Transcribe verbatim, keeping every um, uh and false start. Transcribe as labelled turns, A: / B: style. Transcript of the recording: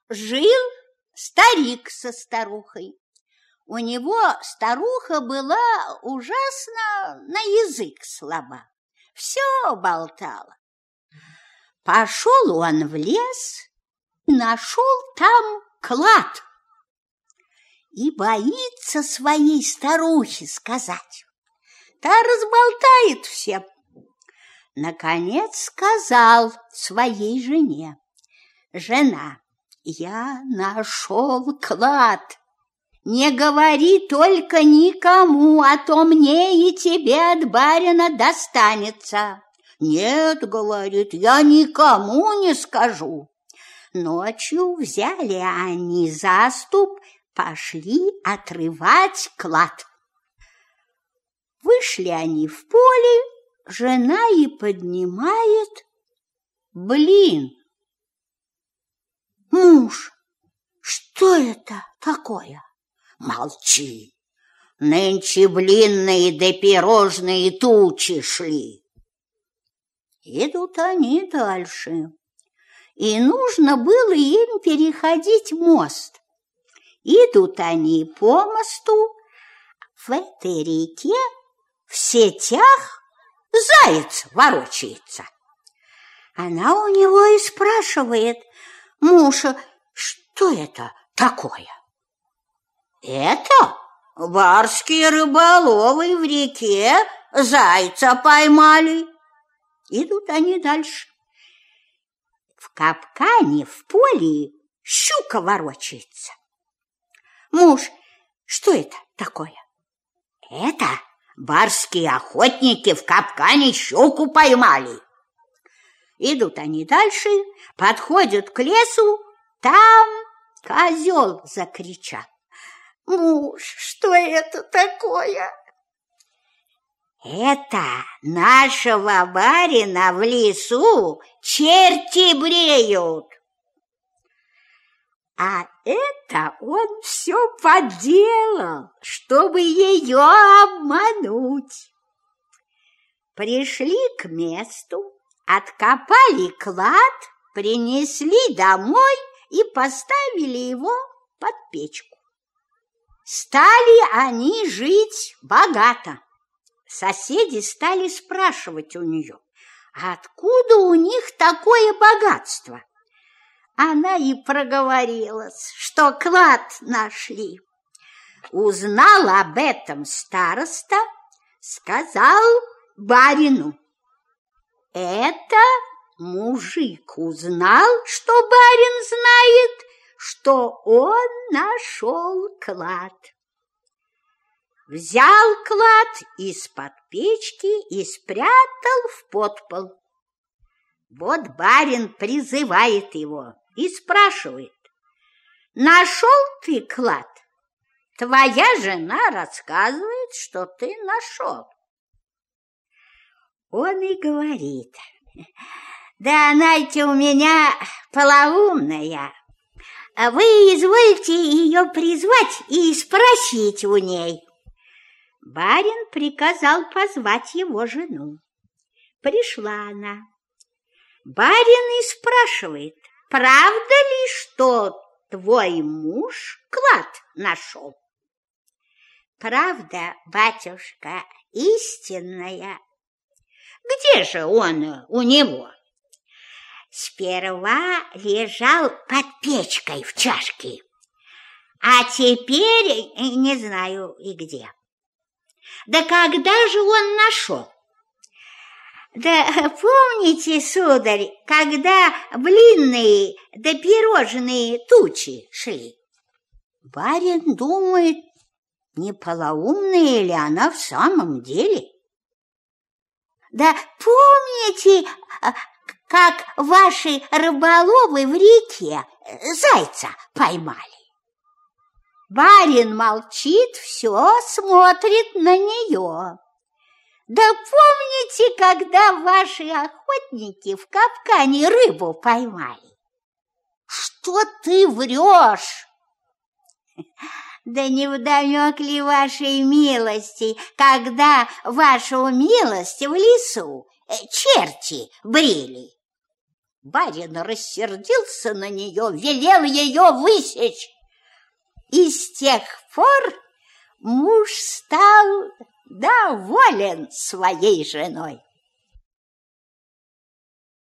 A: Жил старик со старухой. У него старуха была ужасно на язык слаба, все болтала. Пошел он в лес, нашел там клад и боится своей старухе сказать. Та разболтает всем. Наконец сказал своей жене: «Жена, я нашел клад. Не говори только никому, а то мне и тебе от барина достанется». «Нет, — говорит, — я никому не скажу». Ночью взяли они заступ, пошли отрывать клад. Вышли они в поле, жена и поднимает: блин! Муж, что это такое? Молчи! Нынче блинные да пирожные тучи шли. Идут они дальше, и нужно было им переходить мост. Идут они по мосту, в этой реке в сетях заяц ворочается. Она у него и спрашивает: «Муж, что это такое?» «Это барские рыболовы в реке зайца поймали». Идут они дальше. В капкане в поле щука ворочается. «Муж, что это такое?» «Это барские охотники в капкане щуку поймали». Идут они дальше, подходят к лесу, там козел закричал: «Муж, что это такое?» «Это нашего барина в лесу черти бреют». А это он все подделал, чтобы ее обмануть. Пришли к месту, откопали клад, принесли домой и поставили его под печку. Стали они жить богато. Соседи стали спрашивать у нее, откуда у них такое богатство. Она и проговорилась, что клад нашли. Узнал об этом староста, сказал барину. Это мужик узнал, что барин знает, что он нашел клад. Взял клад из-под печки и спрятал в подпол. Вот барин призывает его и спрашивает: «Нашел ты клад? Твоя жена рассказывает, что ты нашел». Он и говорит: «Да она-то у меня полоумная. Вы извольте ее призвать и спросить у ней». Барин приказал позвать его жену. Пришла она. Барин и спрашивает: «Правда ли, что твой муж клад нашел?» «Правда, батюшка, истинная». «Где же он у него?» «Сперва лежал под печкой в чашке, а теперь не знаю и где». «Да когда же он нашел?» «Да помните, сударь, когда блинные да пирожные тучи шли?» Барин думает, не полоумная ли она в самом деле. «Да помните, как ваши рыболовы в реке зайца поймали?» Барин молчит, все смотрит на нее. «Да помните, когда ваши охотники в капкане рыбу поймали?» «Что ты врешь?» «Да невдомек ли вашей милости, когда вашу милость в лесу черти брили?» Барин рассердился на нее, велел ее высечь. И с тех пор муж стал доволен своей женой.